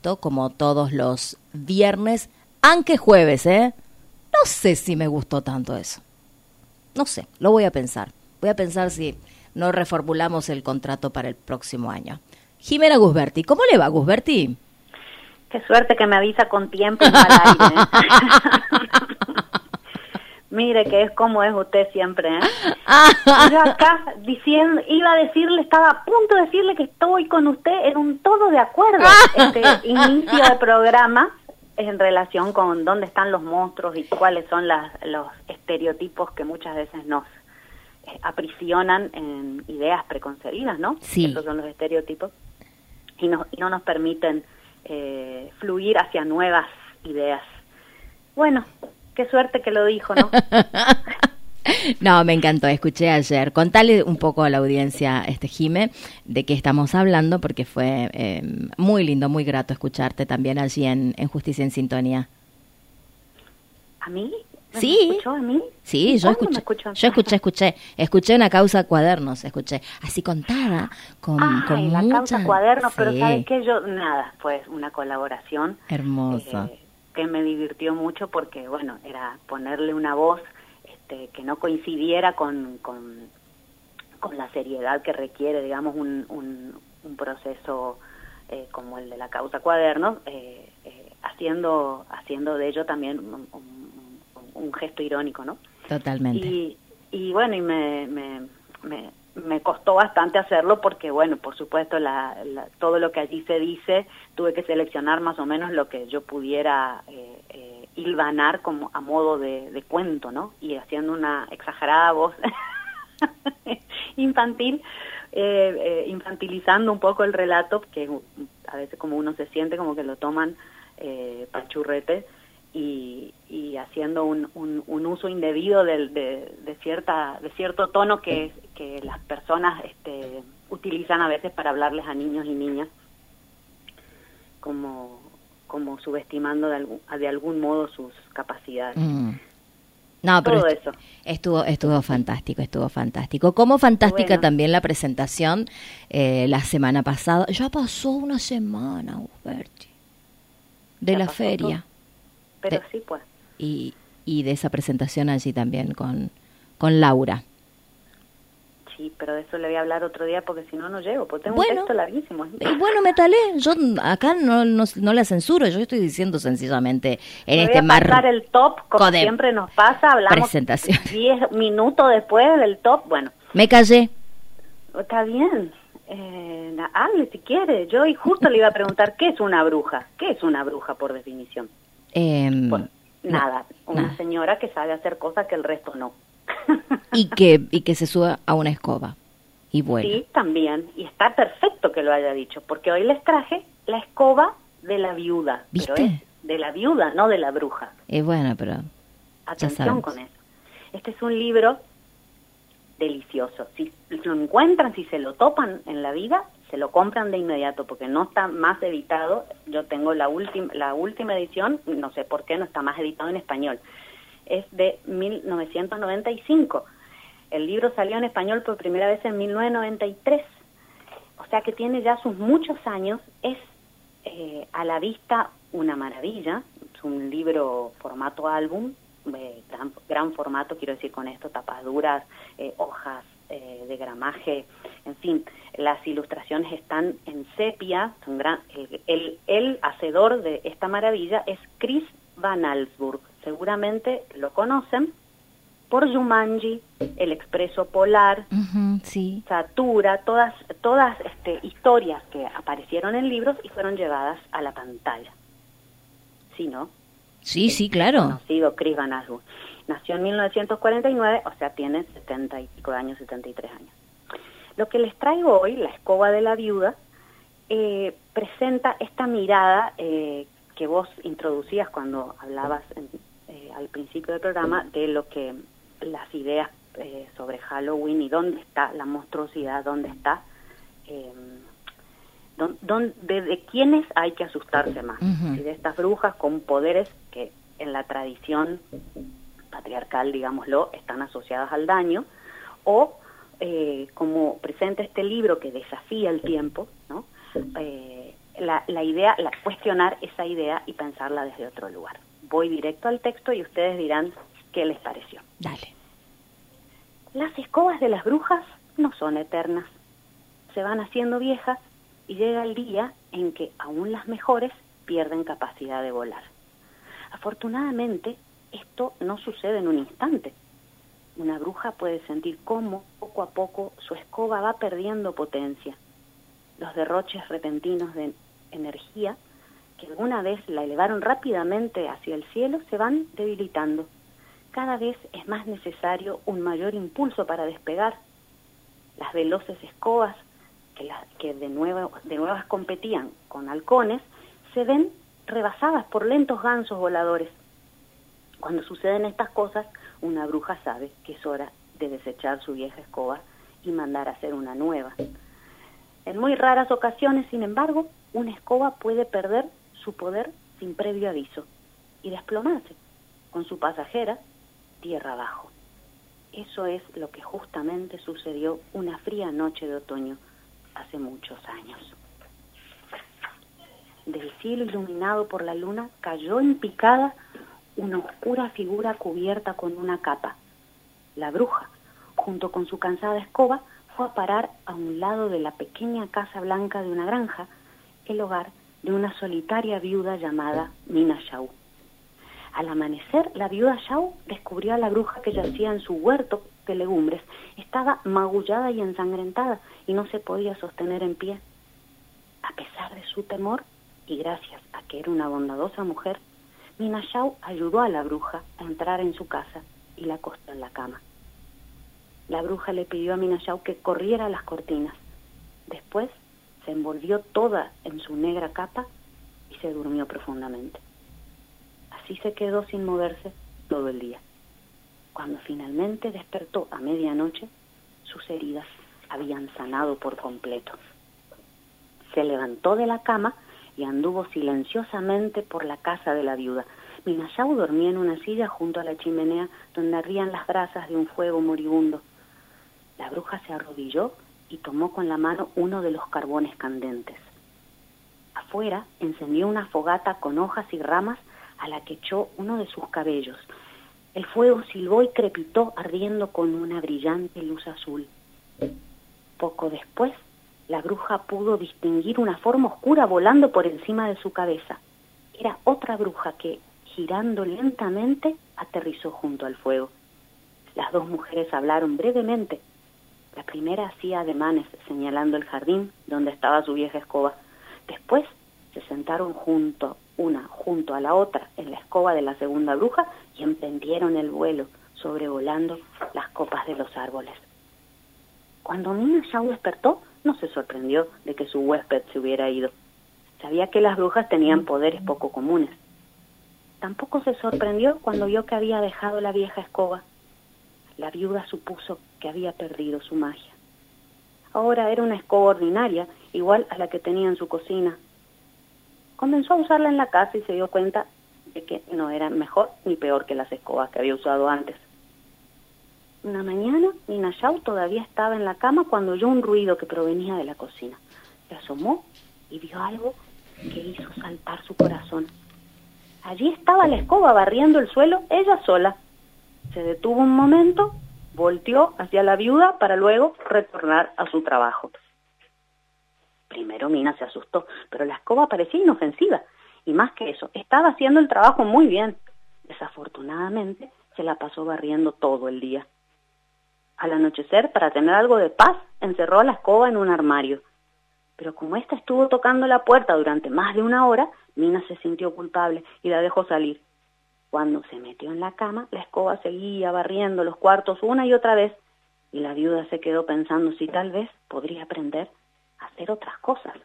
esto, como todos los viernes, aunque jueves, ¿eh? No sé si me gustó tanto eso. No sé, lo voy a pensar. Voy a pensar si no reformulamos el contrato para el próximo año. Jimena Gusberti, ¿cómo le va, Gusberti? Qué suerte que me avisa con tiempo y no al aire, ¿eh? Mire que es como es usted siempre, ¿eh? Yo acá diciendo, estaba a punto de decirle que estoy con usted en un todo de acuerdo. Este inicio de programa en relación con dónde están los monstruos y cuáles son los estereotipos que muchas veces nos aprisionan en ideas preconcebidas, ¿no? Sí. Esos son los estereotipos y no nos permiten fluir hacia nuevas ideas. Bueno, qué suerte que lo dijo, ¿no? No, me encantó, escuché ayer. Contale un poco a la audiencia, Jime, de qué estamos hablando, porque fue muy lindo, muy grato escucharte también allí en Justicia en Sintonía. ¿A mí? Sí. ¿Me escuchó a mí? Sí, yo escuché una causa cuadernos, así contada, con la mucha... causa cuadernos, sí. pero ¿sabes qué? Fue una colaboración hermosa. Que me divirtió mucho porque, bueno, era ponerle una voz que no coincidiera con la seriedad que requiere, digamos, un proceso como el de la causa cuadernos, haciendo de ello también un gesto irónico, ¿no? Totalmente. Y bueno, y me costó bastante hacerlo porque, bueno, por supuesto, todo lo que allí se dice, tuve que seleccionar más o menos lo que yo pudiera hilvanar como a modo de cuento, ¿no? Y haciendo una exagerada voz infantil, infantilizando un poco el relato, que a veces como uno se siente como que lo toman pachurrete, y haciendo un uso indebido de cierto tono que las personas utilizan a veces para hablarles a niños y niñas, como subestimando de algún modo sus capacidades. No, pero todo eso estuvo fantástico. Como fantástica bueno. También la presentación la semana pasada. Ya pasó una semana, Gusberti, de la feria. Todo. Pero sí, pues. Y de esa presentación allí también con Laura. Sí, pero de eso le voy a hablar otro día porque si no, no llego, porque tengo un texto larguísimo. Y bueno, métale, yo acá no la censuro, yo estoy diciendo sencillamente en voy a pasar el top, como siempre nos pasa, hablamos presentación. 10 minutos después del top, bueno. Me callé. Está bien, hable si quiere. Yo justo le iba a preguntar, ¿qué es una bruja? ¿Qué es una bruja por definición? Bueno, una señora que sabe hacer cosas que el resto no. y que se suba a una escoba y vuela. Sí, también, y está perfecto que lo haya dicho, porque hoy les traje la escoba de la viuda. ¿Viste? Pero es de la viuda, no de la bruja. Bueno, pero atención con eso. Este es un libro delicioso. Si lo encuentran, si se lo topan en la vida, se lo compran de inmediato porque no está más editado. Yo tengo la última edición, no sé por qué no está más editado en español. Es de 1995. El libro salió en español por primera vez en 1993. O sea que tiene ya sus muchos años. Es a la vista una maravilla. Es un libro formato álbum, gran formato, quiero decir con esto, tapas duras, hojas de gramaje, en fin, las ilustraciones están en sepia. El hacedor de esta maravilla es Chris Van Allsburg. Seguramente lo conocen por Jumanji, El Expreso Polar, sí. Satura, todas historias que aparecieron en libros y fueron llevadas a la pantalla. ¿Sí, no? Sí, claro. Conocido Chris Van Allsburg. Nació en 1949, o sea, tiene 70 y pico de años, 73 años. Lo que les traigo hoy, La escoba de la viuda, presenta esta mirada que vos introducías cuando hablabas al principio del programa de lo que las ideas sobre Halloween y dónde está la monstruosidad, dónde está, de quiénes hay que asustarse más, y de estas brujas con poderes que en la tradición patriarcal, digámoslo, están asociadas al daño, o como presenta este libro que desafía el tiempo, ¿no? la idea, cuestionar esa idea y pensarla desde otro lugar. Voy directo al texto y ustedes dirán qué les pareció. Dale. Las escobas de las brujas no son eternas. Se van haciendo viejas y llega el día en que aún las mejores pierden capacidad de volar. Afortunadamente, esto no sucede en un instante. Una bruja puede sentir cómo, poco a poco, su escoba va perdiendo potencia. Los derroches repentinos de energía, que alguna vez la elevaron rápidamente hacia el cielo, se van debilitando. Cada vez es más necesario un mayor impulso para despegar. Las veloces escobas, que de nuevas competían con halcones, se ven rebasadas por lentos gansos voladores. Cuando suceden estas cosas, una bruja sabe que es hora de desechar su vieja escoba y mandar a hacer una nueva. En muy raras ocasiones, sin embargo, una escoba puede perder su poder sin previo aviso y desplomarse con su pasajera tierra abajo. Eso es lo que justamente sucedió una fría noche de otoño hace muchos años. Del cielo iluminado por la luna cayó en picada una oscura figura cubierta con una capa. La bruja, junto con su cansada escoba, fue a parar a un lado de la pequeña casa blanca de una granja, el hogar de una solitaria viuda llamada Mina Shaw. Al amanecer, la viuda Shaw descubrió a la bruja que yacía en su huerto de legumbres. Estaba magullada y ensangrentada y no se podía sostener en pie. A pesar de su temor, y gracias a que era una bondadosa mujer, Mina Shaw ayudó a la bruja a entrar en su casa y la acostó en la cama. La bruja le pidió a Mina Shaw que corriera las cortinas. Después se envolvió toda en su negra capa y se durmió profundamente. Así se quedó sin moverse todo el día. Cuando finalmente despertó a medianoche, sus heridas habían sanado por completo. Se levantó de la cama y anduvo silenciosamente por la casa de la viuda. Mina Shaw dormía en una silla junto a la chimenea donde ardían las brasas de un fuego moribundo. La bruja se arrodilló y tomó con la mano uno de los carbones candentes. Afuera encendió una fogata con hojas y ramas a la que echó uno de sus cabellos. El fuego silbó y crepitó ardiendo con una brillante luz azul. Poco después, la bruja pudo distinguir una forma oscura volando por encima de su cabeza. Era otra bruja que, girando lentamente, aterrizó junto al fuego. Las dos mujeres hablaron brevemente. La primera hacía ademanes señalando el jardín donde estaba su vieja escoba. Después se sentaron junto a la otra en la escoba de la segunda bruja y emprendieron el vuelo, sobrevolando las copas de los árboles. Cuando Mina Shaw despertó, no se sorprendió de que su huésped se hubiera ido. Sabía que las brujas tenían poderes poco comunes. Tampoco se sorprendió cuando vio que había dejado la vieja escoba. La viuda supuso que había perdido su magia. Ahora era una escoba ordinaria, igual a la que tenía en su cocina. Comenzó a usarla en la casa y se dio cuenta de que no era mejor ni peor que las escobas que había usado antes. Una mañana, Mina Shaw todavía estaba en la cama cuando oyó un ruido que provenía de la cocina. Se asomó y vio algo que hizo saltar su corazón. Allí estaba la escoba barriendo el suelo, ella sola. Se detuvo un momento, volteó hacia la viuda para luego retornar a su trabajo. Primero Mina se asustó, pero la escoba parecía inofensiva. Y más que eso, estaba haciendo el trabajo muy bien. Desafortunadamente, se la pasó barriendo todo el día. Al anochecer, para tener algo de paz, encerró la escoba en un armario. Pero como ésta estuvo tocando la puerta durante más de una hora, Mina se sintió culpable y la dejó salir. Cuando se metió en la cama, la escoba seguía barriendo los cuartos una y otra vez, y la viuda se quedó pensando si tal vez podría aprender a hacer otras cosas.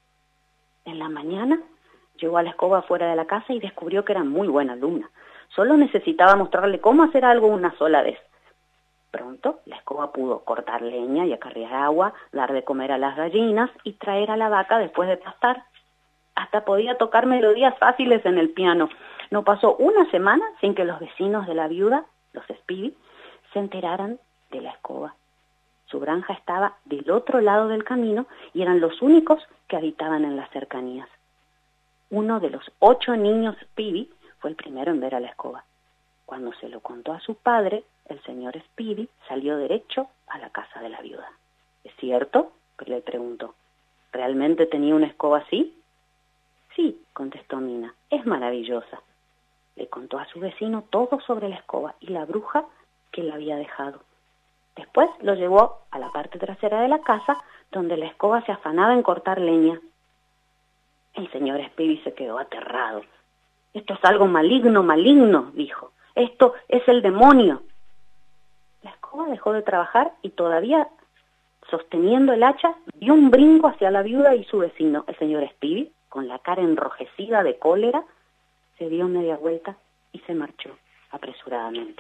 En la mañana, llevó a la escoba fuera de la casa y descubrió que era muy buena alumna. Solo necesitaba mostrarle cómo hacer algo una sola vez. Pronto, la escoba pudo cortar leña y acarrear agua, dar de comer a las gallinas y traer a la vaca después de pastar. Hasta podía tocar melodías fáciles en el piano. No pasó una semana sin que los vecinos de la viuda, los Spivey, se enteraran de la escoba. Su granja estaba del otro lado del camino y eran los únicos que habitaban en las cercanías. Uno de los 8 niños Speedy fue el primero en ver a la escoba. Cuando se lo contó a su padre, el señor Speedy salió derecho a la casa de la viuda. ¿Es cierto?, le preguntó. ¿Realmente tenía una escoba así? Sí, contestó Mina, es maravillosa. Le contó a su vecino todo sobre la escoba y la bruja que la había dejado. Después lo llevó a la parte trasera de la casa, donde la escoba se afanaba en cortar leña. El señor Speedy se quedó aterrado. Esto es algo maligno, dijo. Esto es el demonio. La escoba dejó de trabajar y todavía sosteniendo el hacha, dio un brinco hacia la viuda y su vecino. El señor Speedy, con la cara enrojecida de cólera, se dio media vuelta y se marchó apresuradamente.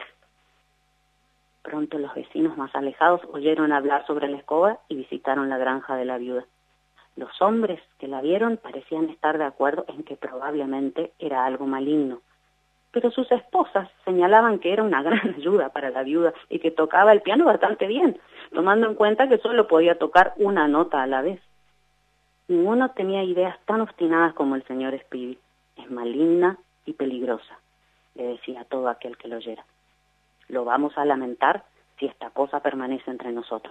Pronto los vecinos más alejados oyeron hablar sobre la escoba y visitaron la granja de la viuda. Los hombres que la vieron parecían estar de acuerdo en que probablemente era algo maligno, pero sus esposas señalaban que era una gran ayuda para la viuda y que tocaba el piano bastante bien, tomando en cuenta que solo podía tocar una nota a la vez. Ninguno tenía ideas tan obstinadas como el señor Speedy. Es maligna y peligrosa, le decía a todo aquel que lo oyera. Lo vamos a lamentar si esta cosa permanece entre nosotros.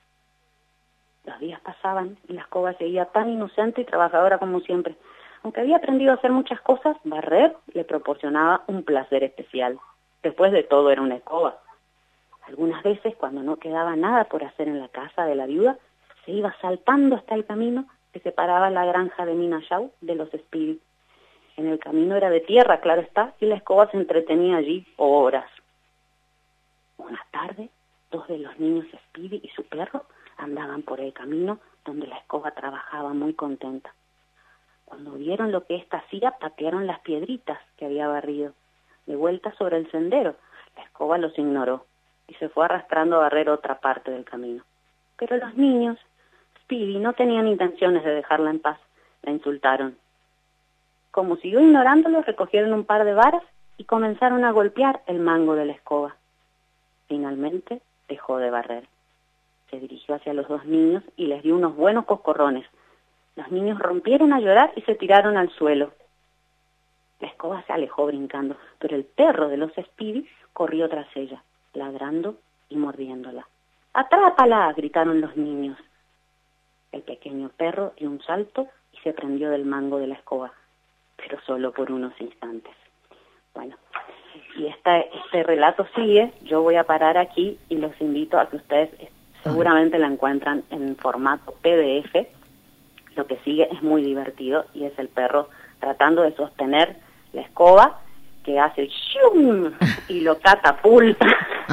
Los días pasaban y la escoba seguía tan inocente y trabajadora como siempre. Aunque había aprendido a hacer muchas cosas, barrer le proporcionaba un placer especial. Después de todo era una escoba. Algunas veces, cuando no quedaba nada por hacer en la casa de la viuda, se iba saltando hasta el camino que separaba la granja de Mina Shaw de los Speedy. En el camino era de tierra, claro está, y la escoba se entretenía allí horas. Una tarde, 2 de los niños Speedy y su perro andaban por el camino donde la escoba trabajaba muy contenta. Cuando vieron lo que ésta hacía, patearon las piedritas que había barrido. De vuelta sobre el sendero, la escoba los ignoró y se fue arrastrando a barrer otra parte del camino. Pero los niños, Speedy, no tenían intenciones de dejarla en paz. La insultaron. Como siguió ignorándolos, recogieron un par de varas y comenzaron a golpear el mango de la escoba. Finalmente dejó de barrer. Se dirigió hacia los 2 niños y les dio unos buenos coscorrones. Los niños rompieron a llorar y se tiraron al suelo. La escoba se alejó brincando, pero el perro de los Speedy corrió tras ella, ladrando y mordiéndola. ¡Atrápala!, gritaron los niños. El pequeño perro dio un salto y se prendió del mango de la escoba, pero solo por unos instantes. Bueno, y este relato sigue. Yo voy a parar aquí y los invito a que ustedes seguramente la encuentran en formato PDF. Lo que sigue es muy divertido y es el perro tratando de sostener la escoba que hace ¡shum! Y lo catapulta.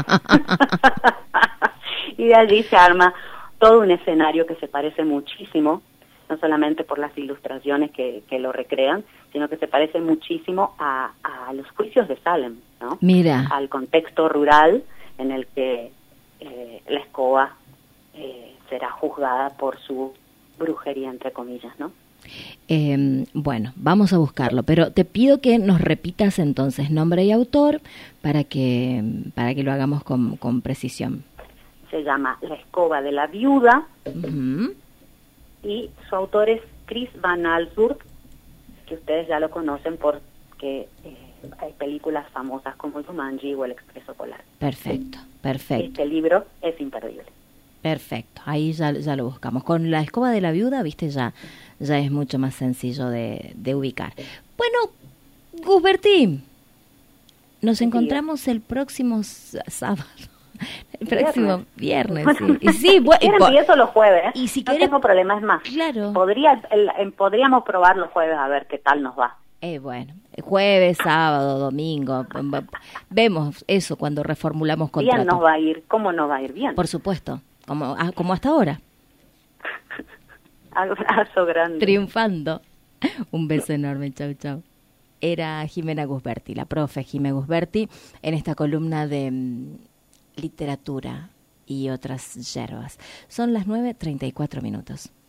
Y de allí se arma todo un escenario que se parece muchísimo, no solamente por las ilustraciones que lo recrean, sino que se parece muchísimo a los juicios de Salem, ¿no? Mira. Al contexto rural en el que la escoba será juzgada por su brujería, entre comillas, ¿no? Bueno, vamos a buscarlo, pero te pido que nos repitas entonces nombre y autor para que lo hagamos con precisión. Se llama La escoba de la viuda. Uh-huh. Y su autor es Chris Van Allsburg, que ustedes ya lo conocen porque hay películas famosas como Jumanji o El Expreso Polar. Perfecto. Este libro es imperdible. Perfecto, ahí ya lo buscamos. Con La escoba de la viuda, viste, ya es mucho más sencillo de ubicar. Bueno, Gusberti, nos encontramos el próximo sábado. El próximo viernes, sí. Y sí, empiezo los jueves, ¿eh? Y si no tengo problema, es más. Claro. Podríamos probar los jueves a ver qué tal nos va. Bueno, jueves, sábado, domingo, vemos eso cuando reformulamos contrato. Bien nos va a ir, ¿cómo nos va a ir bien? Por supuesto, como hasta ahora. Abrazo grande. Triunfando. Un beso enorme, chau, chau. Era Jimena Gusberti, la profe Jimena Gusberti, en esta columna de literatura y otras yerbas. Son las 9:34 minutos.